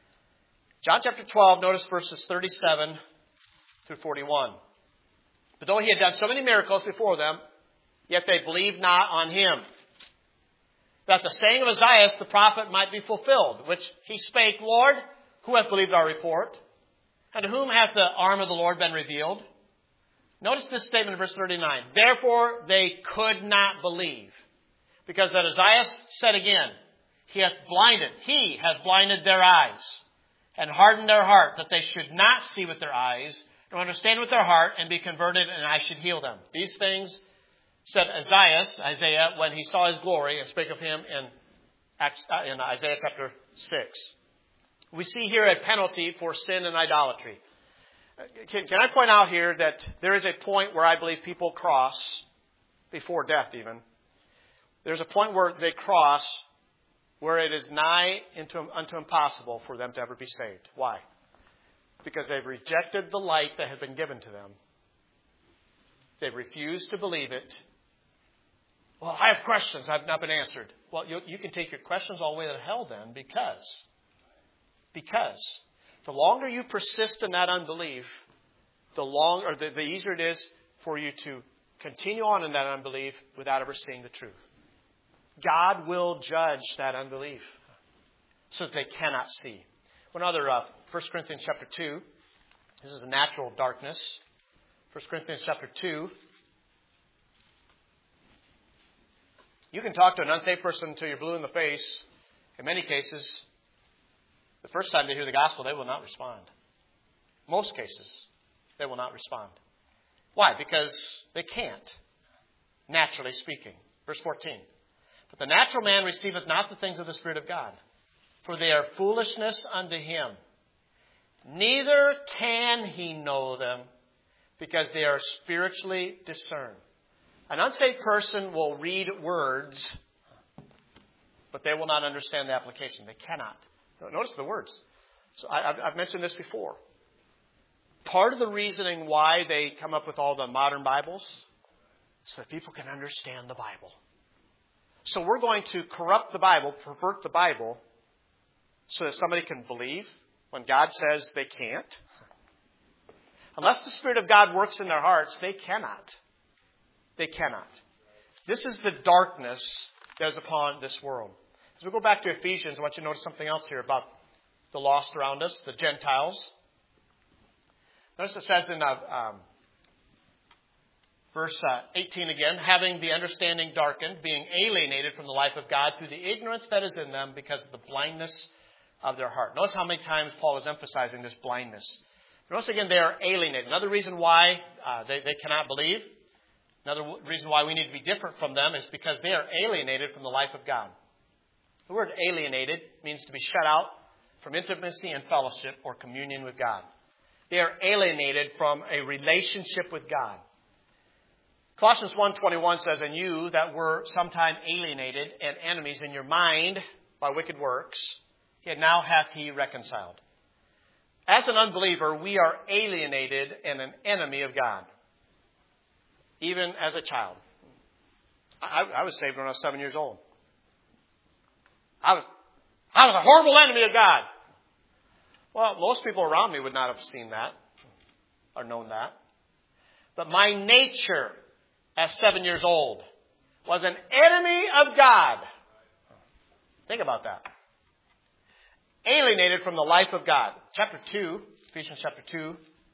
John chapter 12, notice verses 37 through 41. But though he had done so many miracles before them, yet they believed not on him. That the saying of Isaiah the prophet might be fulfilled, which he spake, Lord, who hath believed our report? And to whom hath the arm of the Lord been revealed? Notice this statement in verse 39. Therefore they could not believe, because that Isaiah said again, He hath blinded their eyes, and hardened their heart, that they should not see with their eyes, nor understand with their heart, and be converted, and I should heal them. These things said Isaiah, when he saw his glory, and spake of him in Isaiah chapter 6. We see here a penalty for sin and idolatry. Can I point out here that there is a point where I believe people cross, before death even. There's a point where they cross where it is nigh unto impossible for them to ever be saved. Why? Because they've rejected the light that had been given to them. They've refused to believe it. Well, I have questions. I've not been answered. Well, you can take your questions all the way to hell then, because the longer you persist in that unbelief, the easier it is for you to continue on in that unbelief without ever seeing the truth. God will judge that unbelief so that they cannot see. One other, 1 Corinthians chapter 2. This is a natural darkness. 1 Corinthians chapter 2. You can talk to an unsaved person until you're blue in the face. In many cases, the first time they hear the gospel, they will not respond. Most cases, they will not respond. Why? Because they can't, naturally speaking. Verse 14. But the natural man receiveth not the things of the Spirit of God, for they are foolishness unto him. Neither can he know them, because they are spiritually discerned. An unsaved person will read words, but they will not understand the application. They cannot. Notice the words. So I've mentioned this before. Part of the reasoning why they come up with all the modern Bibles is so that people can understand the Bible. So we're going to corrupt the Bible, pervert the Bible, so that somebody can believe when God says they can't. Unless the Spirit of God works in their hearts, they cannot. They cannot. This is the darkness that is upon this world. As we go back to Ephesians, I want you to notice something else here about the lost around us, the Gentiles. Notice it says in verse 18 again, having the understanding darkened, being alienated from the life of God through the ignorance that is in them because of the blindness of their heart. Notice how many times Paul is emphasizing this blindness. Notice again, they are alienated. Another reason why they cannot believe, another reason why we need to be different from them is because they are alienated from the life of God. The word alienated means to be shut out from intimacy and fellowship or communion with God. They are alienated from a relationship with God. Colossians 1:21 says, and you that were sometime alienated and enemies in your mind by wicked works, yet now hath he reconciled. As an unbeliever, we are alienated and an enemy of God, even as a child. I was saved when I was 7 years old. I was a horrible enemy of God. Well, most people around me would not have seen that or known that. But my nature as 7 years old was an enemy of God. Think about that. Alienated from the life of God. Chapter 2, Ephesians chapter 2.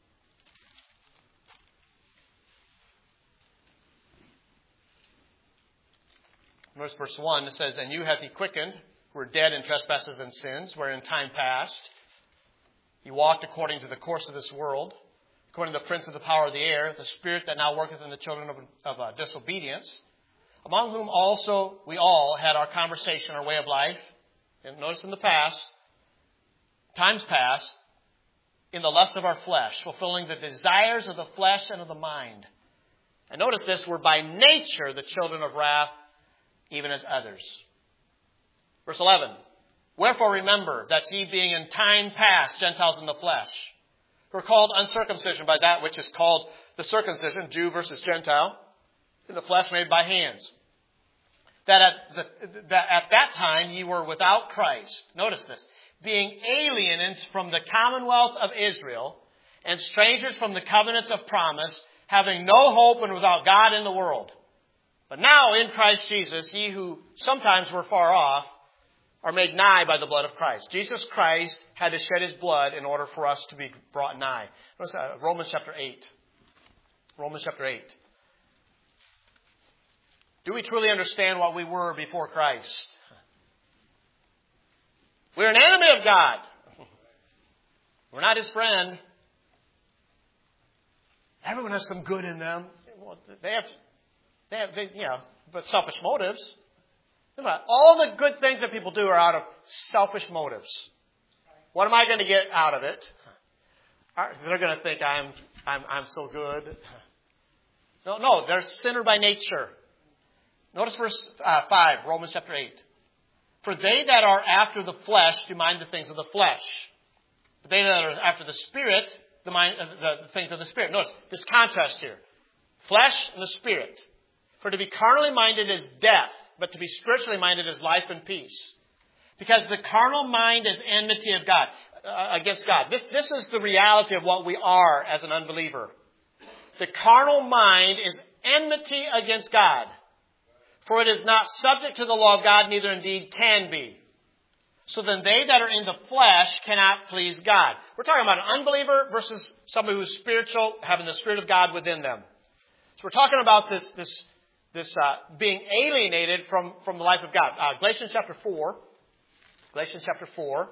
Verse 1, it says, and you hath he quickened, who were dead in trespasses and sins, where in time past he walked according to the course of this world, according to the prince of the power of the air, the spirit that now worketh in the children of disobedience, among whom also we all had our conversation, our way of life. And notice in the past, times past, in the lust of our flesh, fulfilling the desires of the flesh and of the mind. And notice this, we're by nature the children of wrath, even as others. Verse 11, wherefore remember that ye being in time past Gentiles in the flesh, who are called uncircumcision by that which is called the circumcision, Jew versus Gentile, in the flesh made by hands. That at that time ye were without Christ. Notice this. Being aliens from the commonwealth of Israel and strangers from the covenants of promise, having no hope and without God in the world. But now in Christ Jesus, ye who sometimes were far off are made nigh by the blood of Christ. Jesus Christ had to shed his blood in order for us to be brought nigh. Romans chapter 8. Romans chapter 8. Do we truly understand what we were before Christ? We're an enemy of God. We're not his friend. Everyone has some good in them. Well, they have, but selfish motives. All the good things that people do are out of selfish motives. What am I going to get out of it? They're going to think I'm so good. No, they're sinner by nature. Notice verse 5, Romans chapter 8. For they that are after the flesh do mind the things of the flesh. But they that are after the Spirit, the things of the Spirit. Notice this contrast here. Flesh and the Spirit. For to be carnally minded is death, but to be spiritually minded is life and peace. Because the carnal mind is enmity of God, against God. This is the reality of what we are as an unbeliever. The carnal mind is enmity against God. For it is not subject to the law of God, neither indeed can be. So then they that are in the flesh cannot please God. We're talking about an unbeliever versus somebody who's spiritual, having the Spirit of God within them. So we're talking about this being alienated from the life of God. Galatians chapter 4. Galatians chapter 4.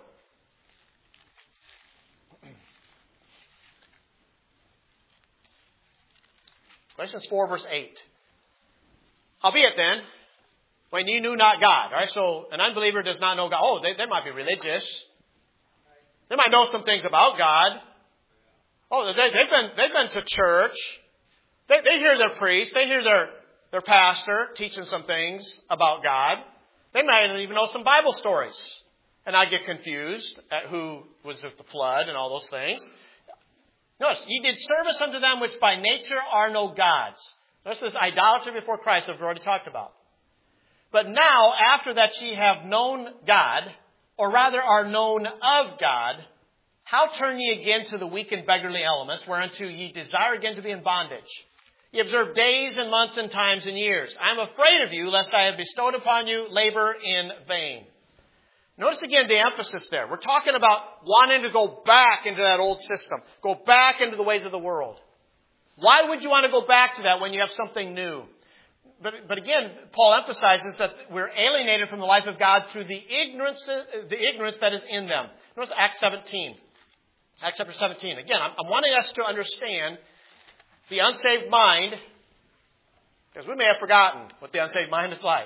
Galatians 4 verse 8. Howbeit then, when ye knew not God. All right, so an unbeliever does not know God. Oh, they might be religious. They might know some things about God. Oh, they've been to church. They hear their priest. They hear their pastor teaching some things about God. They might even know some Bible stories. And I get confused at who was with the flood and all those things. Notice, ye did service unto them which by nature are no gods. Notice this idolatry before Christ that we've already talked about. But now, after that ye have known God, or rather are known of God, how turn ye again to the weak and beggarly elements, whereunto ye desire again to be in bondage? Ye observe days and months and times and years. I am afraid of you, lest I have bestowed upon you labor in vain. Notice again the emphasis there. We're talking about wanting to go back into that old system. Go back into the ways of the world. Why would you want to go back to that when you have something new? But again, Paul emphasizes that we're alienated from the life of God through the ignorance that is in them. Notice Acts 17. Acts chapter 17. Again, I'm wanting us to understand the unsaved mind, because we may have forgotten what the unsaved mind is like.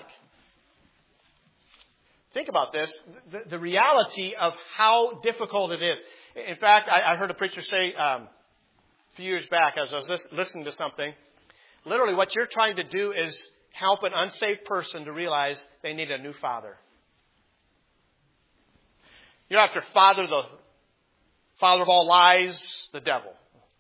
Think about this, the reality of how difficult it is. In fact, I heard a preacher say a few years back, as I was listening to something, literally what you're trying to do is help an unsaved person to realize they need a new father. You're after the father of all lies, the devil.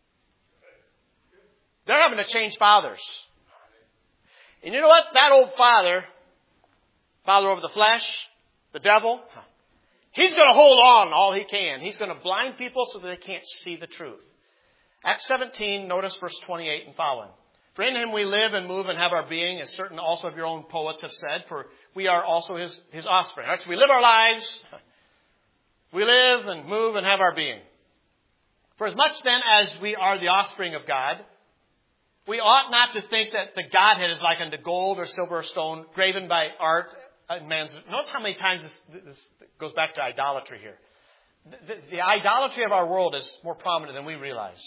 They're having to change fathers. And you know what? That old father over the flesh, the devil, he's going to hold on all he can. He's going to blind people so that they can't see the truth. Acts 17, notice verse 28 and following. For in him we live and move and have our being, as certain also of your own poets have said, for we are also his offspring. Right? So we live our lives. We live and move and have our being. For as much then as we are the offspring of God, we ought not to think that the Godhead is like unto gold or silver or stone, graven by art and man's. Notice how many times this goes back to idolatry here. The idolatry of our world is more prominent than we realize.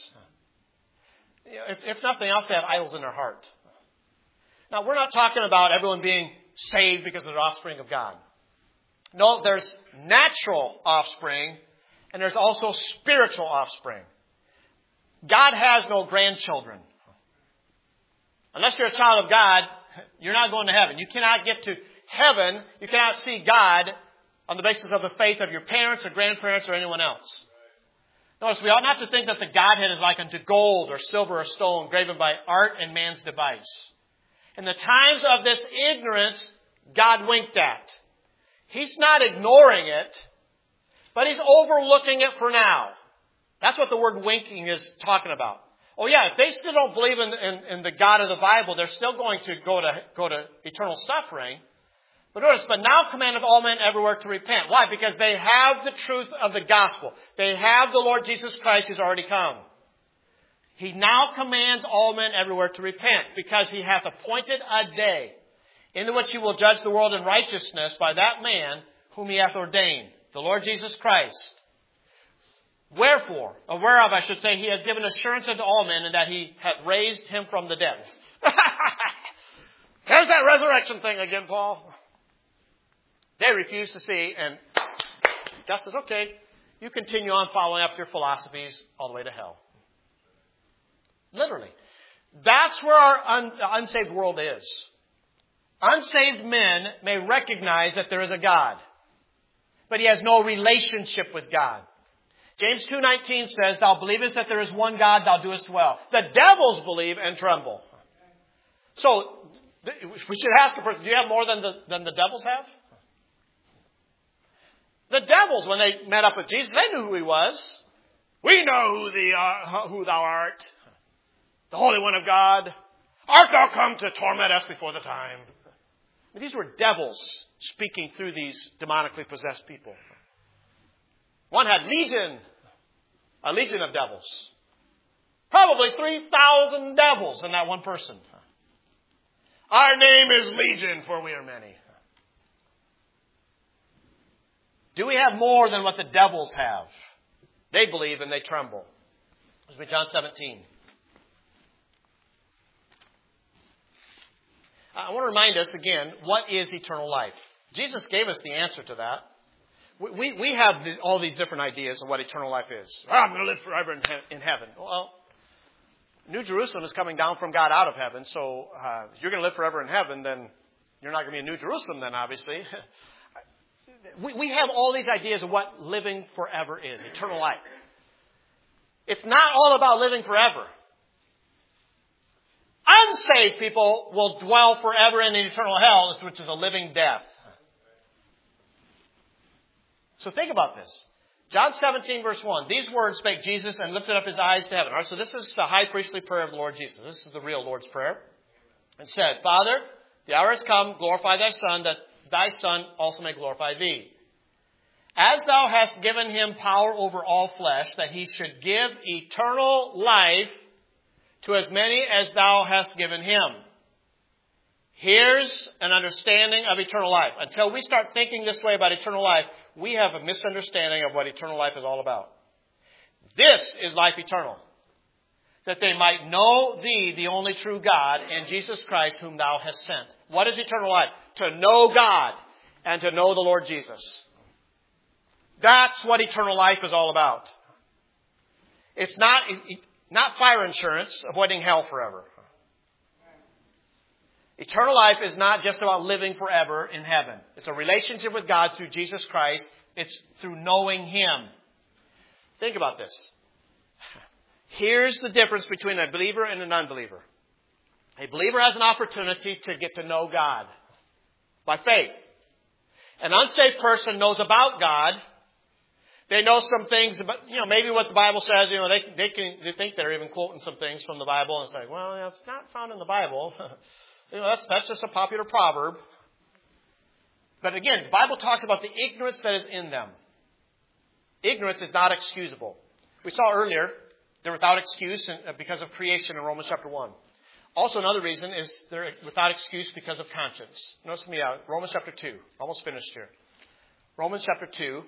If nothing else, they have idols in their heart. Now, we're not talking about everyone being saved because of the offspring of God. No, there's natural offspring, and there's also spiritual offspring. God has no grandchildren. Unless you're a child of God, you're not going to heaven. You cannot get to heaven. You cannot see God on the basis of the faith of your parents or grandparents or anyone else. Notice, we ought not to think that the Godhead is like unto gold or silver or stone, graven by art and man's device. In the times of this ignorance, God winked at. He's not ignoring it, but He's overlooking it for now. That's what the word winking is talking about. Oh yeah, if they still don't believe in the God of the Bible, they're still going to go to eternal suffering. But notice, but now commandeth all men everywhere to repent. Why? Because they have the truth of the gospel. They have the Lord Jesus Christ who's already come. He now commands all men everywhere to repent, because He hath appointed a day in which He will judge the world in righteousness by that man whom He hath ordained, the Lord Jesus Christ. Wherefore, or whereof I should say, He hath given assurance unto all men, and that He hath raised Him from the dead. There's that resurrection thing again, Paul. They refuse to see, and God says, okay, you continue on following up your philosophies all the way to hell. Literally. That's where our unsaved world is. Unsaved men may recognize that there is a God, but he has no relationship with God. James 2:19 says, thou believest that there is one God, thou doest well. The devils believe and tremble. So, we should ask a person, do you have more than the devils have? The devils, when they met up with Jesus, they knew who He was. We know who thou art, the Holy One of God. Art thou come to torment us before the time? These were devils speaking through these demonically possessed people. One had a legion of devils. Probably 3,000 devils in that one person. Our name is Legion, for we are many. Do we have more than what the devils have? They believe and they tremble. This will be John 17. I want to remind us again, what is eternal life? Jesus gave us the answer to that. We have all these different ideas of what eternal life is. I'm going to live forever in heaven. Well, New Jerusalem is coming down from God out of heaven, so if you're going to live forever in heaven, then you're not going to be in New Jerusalem then, obviously. We have all these ideas of what living forever is, eternal life. It's not all about living forever. Unsaved people will dwell forever in the eternal hell, which is a living death. So think about this. John 17, verse 1. These words spake Jesus and lifted up His eyes to heaven. All right, so this is the high priestly prayer of the Lord Jesus. This is the real Lord's Prayer. And said, Father, the hour has come, glorify Thy Son, that Thy Son also may glorify Thee. as thou hast given him power over all flesh, that he should give eternal life to as many as thou hast given him. Here's an understanding of eternal life. Until we start thinking this way about eternal life, we have a misunderstanding of what eternal life is all about. This is life eternal, that they might know thee, the only true God, and Jesus Christ, whom thou hast sent. What is eternal life? To know God and to know the Lord Jesus. That's what eternal life is all about. It's not fire insurance, avoiding hell forever. Eternal life is not just about living forever in heaven. It's a relationship with God through Jesus Christ. It's through knowing Him. Think about this. Here's the difference between a believer and an unbeliever. A believer has an opportunity to get to know God by faith. An unsaved person knows about God. They know some things about, maybe what the Bible says. They think they're even quoting some things from the Bible, and it's like, well, it's not found in the Bible. That's just a popular proverb. But again, the Bible talks about the ignorance that is in them. Ignorance is not excusable. We saw earlier they're without excuse because of creation in Romans chapter 1. Also, another reason is they're without excuse because of conscience. Notice me out. Romans chapter 2. Almost finished here. Romans chapter 2.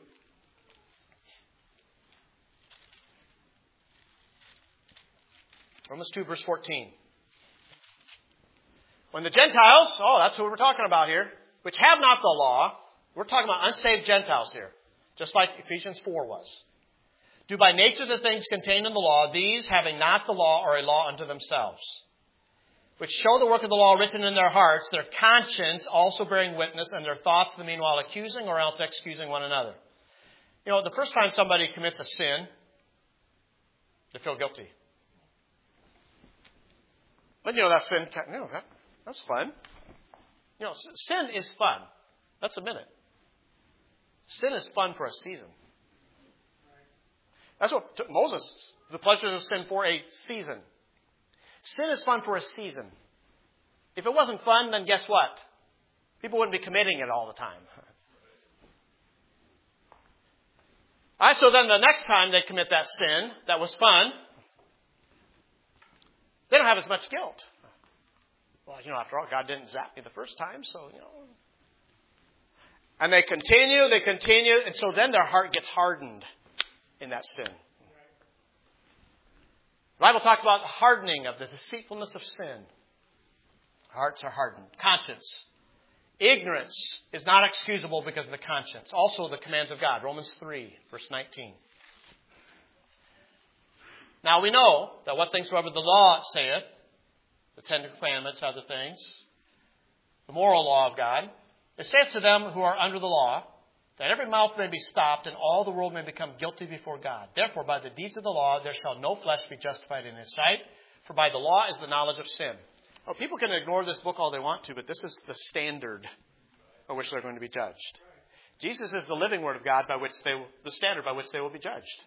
Romans 2, verse 14. When the Gentiles, that's what we're talking about here, which have not the law, we're talking about unsaved Gentiles here, just like Ephesians 4 was. Do by nature the things contained in the law, these, having not the law, are a law unto themselves, which show the work of the law written in their hearts, their conscience also bearing witness, and their thoughts the meanwhile accusing or else excusing one another. The first time somebody commits a sin, they feel guilty. But that sin, that's fun. Sin is fun. Let's admit it. Sin is fun for a season. That's what took Moses, the pleasures of sin, for a season. Sin is fun for a season. If it wasn't fun, then guess what? People wouldn't be committing it all the time. All right, so then the next time they commit that sin that was fun, they don't have as much guilt. Well, after all, God didn't zap me the first time, so. And they continue, and so then their heart gets hardened in that sin. The Bible talks about hardening of the deceitfulness of sin. Hearts are hardened. Conscience. Ignorance is not excusable because of the conscience. Also the commands of God. Romans 3, verse 19. Now we know that what things soever the law saith, the Ten Commandments, other things, the moral law of God, it saith to them who are under the law, that every mouth may be stopped, and all the world may become guilty before God. Therefore, by the deeds of the law, there shall no flesh be justified in his sight, for by the law is the knowledge of sin. Oh, people can ignore this book all they want to, but this is the standard by which they're going to be judged. Jesus is the living Word of God the standard by which they will be judged.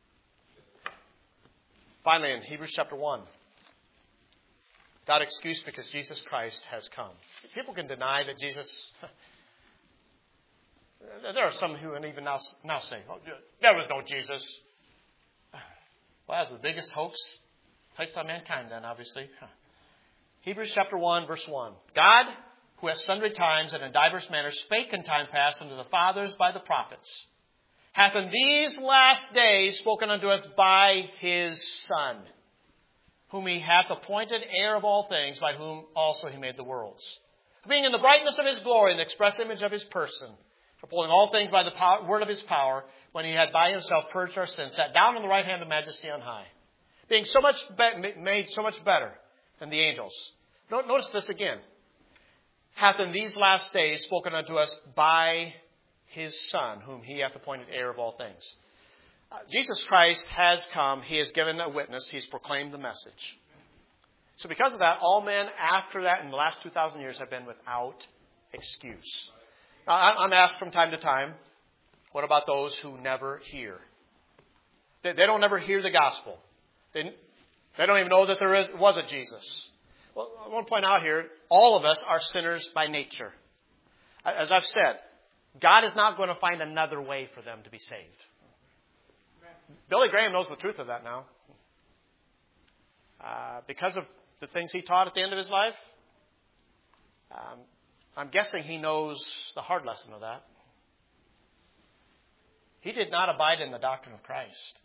Finally, in Hebrews chapter 1, without excuse because Jesus Christ has come. People can deny that Jesus... There are some who even now say, there was no Jesus. Well, that's the biggest hoax placed on mankind then, obviously. Hebrews chapter 1, verse 1. God, who at sundry times and in divers manners spake in time past unto the fathers by the prophets, hath in these last days spoken unto us by his Son, whom he hath appointed heir of all things, by whom also he made the worlds. Being in the brightness of his glory and the express image of his person, upholding all things by the word of his power, when he had by himself purged our sins, sat down on the right hand of majesty on high, being so much made so much better than the angels. Notice this again. Hath in these last days spoken unto us by his Son, whom he hath appointed heir of all things. Jesus Christ has come. He has given a witness. He's proclaimed the message. So because of that, all men after that in the last 2,000 years have been without excuse. Now, I'm asked from time to time, what about those who never hear? They don't ever hear the gospel. They don't even know that there was a Jesus. Well, I want to point out here, all of us are sinners by nature. As I've said, God is not going to find another way for them to be saved. Billy Graham knows the truth of that now. Because of the things he taught at the end of his life, I'm guessing he knows the hard lesson of that. He did not abide in the doctrine of Christ.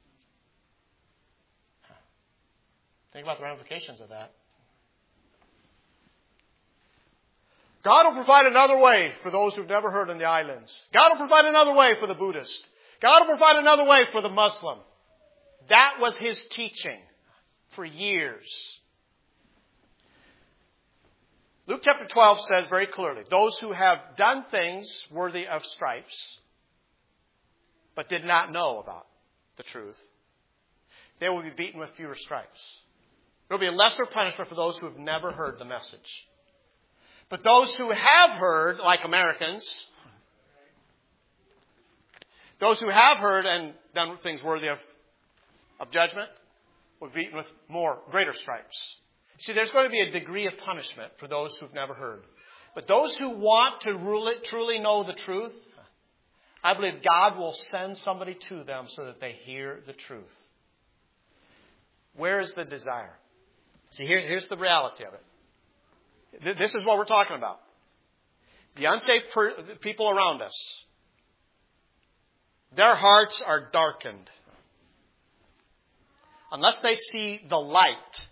Think about the ramifications of that. God will provide another way for those who've never heard in the islands. God will provide another way for the Buddhist. God will provide another way for the Muslim. That was his teaching for years. Luke chapter 12 says very clearly, those who have done things worthy of stripes, but did not know about the truth, they will be beaten with fewer stripes. There will be a lesser punishment for those who have never heard the message. But those who have heard, like Americans, those who have heard and done things worthy of judgment, will be beaten with greater stripes. See, there's going to be a degree of punishment for those who've never heard. But those who want to truly know the truth, I believe God will send somebody to them so that they hear the truth. Where is the desire? See, here's the reality of it. This is what we're talking about. The unsaved people around us, their hearts are darkened. Unless they see the light.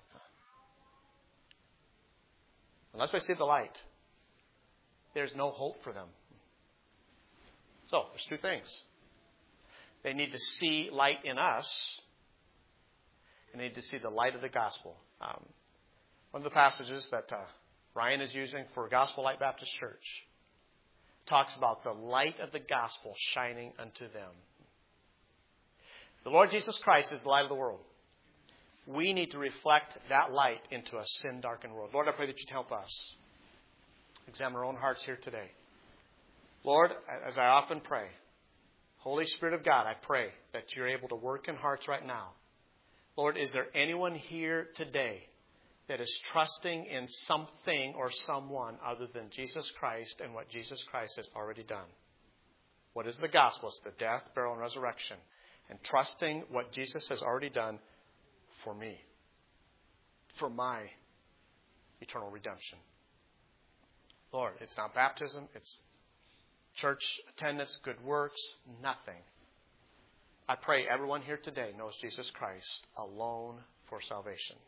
Unless they see the light, there's no hope for them. So, there's two things. They need to see light in us, and they need to see the light of the gospel. One of the passages that Ryan is using for Gospel Light Baptist Church talks about the light of the gospel shining unto them. The Lord Jesus Christ is the light of the world. We need to reflect that light into a sin-darkened world. Lord, I pray that you'd help us examine our own hearts here today. Lord, as I often pray, Holy Spirit of God, I pray that you're able to work in hearts right now. Lord, is there anyone here today that is trusting in something or someone other than Jesus Christ and what Jesus Christ has already done? What is the gospel? It's the death, burial, and resurrection. And trusting what Jesus has already done for me, for my eternal redemption. Lord, it's not baptism, it's church attendance, good works, nothing. I pray everyone here today knows Jesus Christ alone for salvation.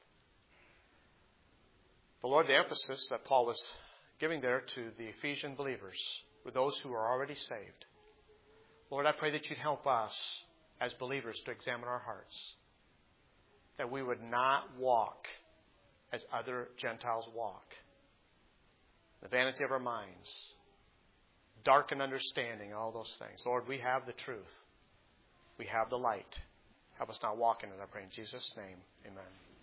But Lord, the emphasis that Paul was giving there to the Ephesian believers were those who are already saved. Lord, I pray that you'd help us as believers to examine our hearts. That we would not walk as other Gentiles walk. The vanity of our minds. Darkened understanding, all those things. Lord, we have the truth. We have the light. Help us not walk in it, I pray in Jesus' name. Amen.